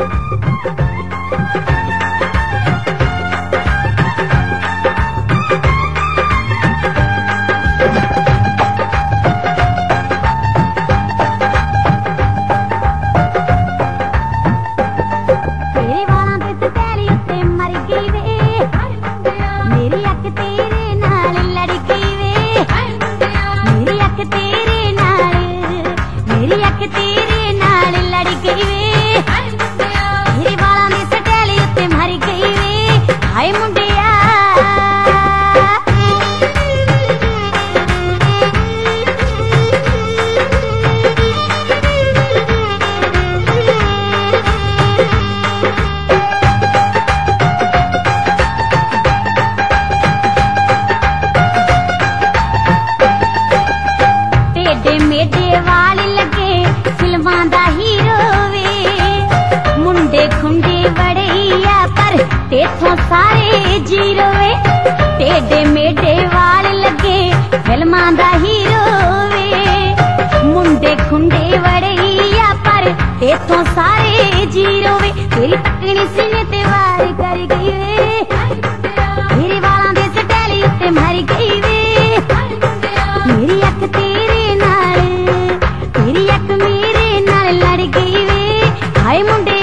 तेथों सारे जीरो वे टेढ़े मेढ़े वाल लगे फिल्मां दा हीरो वे मुंडे खुंडे वड़िया पर तेथों सारे जीरो वे तेरी तकनी सीने ते वार कर गई वे तेरे वालां दे सटैली उत्ते मर गई वे मेरी अख तेरे नाल तेरी अख मेरे नाल लड़ गई वे हाय मुंडे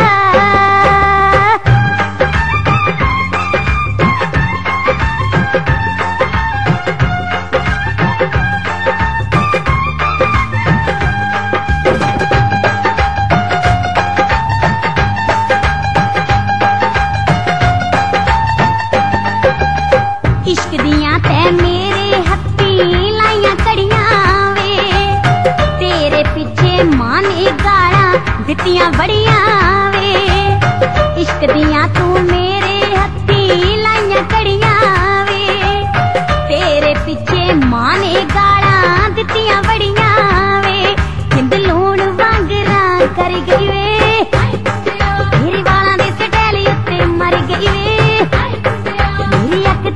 इश्क दियां ते मेरे हत्थी लाइयां कड़ियां वे तेरे पीछे मां ने गालां दित्तियां बड़ियां वे इश्क दियां तू मेरे हत्थी लाइयां कड़ियां वे तेरे पीछे मां ने गालां दित्तियां बड़ियां वे जिंद लूण वांगरां कर गई वे मेरे वालां दे सटैली उत्ते मर गई वे मेरी अख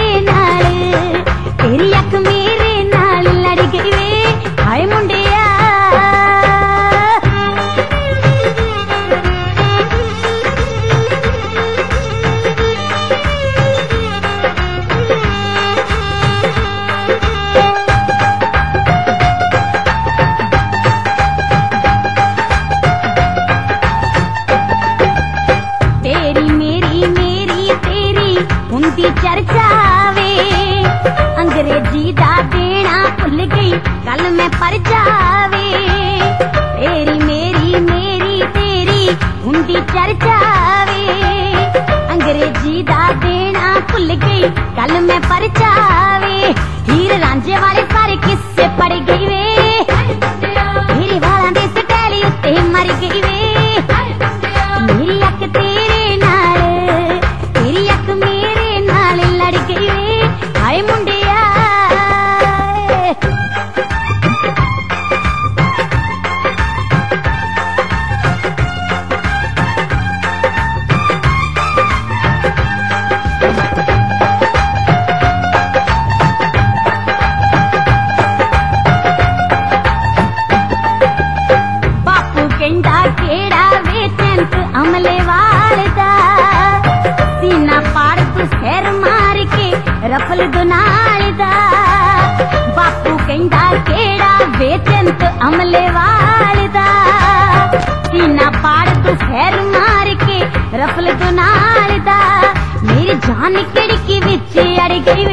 तेरी अख मेरे नाल लड़ गई वे हाय मुंडिया तेरी मेरी मेरी तेरी हुंदी चर्चा वे अंग्रेजी दा देना भुल गई कल मैं पर जावे तेरी मेरी तेरी हुंदी चर्चा वे अंग्रेजी दा देना भुल गई कल मैं पर जावे हीर रांझे वाले सारे किस्से पड़ गई वे मेरे वालां दे सटैली उत्ते मर गई वे मेरी अख तेरे नाल तेरी अख मेरे नाल लड़ गई वे हाय मुंडे अमले वाल दा सीना पाड़ तू सिर मार के रफल दुनाल दा बापू कहंदा केड़ा बेचंत अमले वाल दा सीना पाड़ तू सिर मार के रफल दुनाल दा मेरी जान खिड़की विच अड़ गई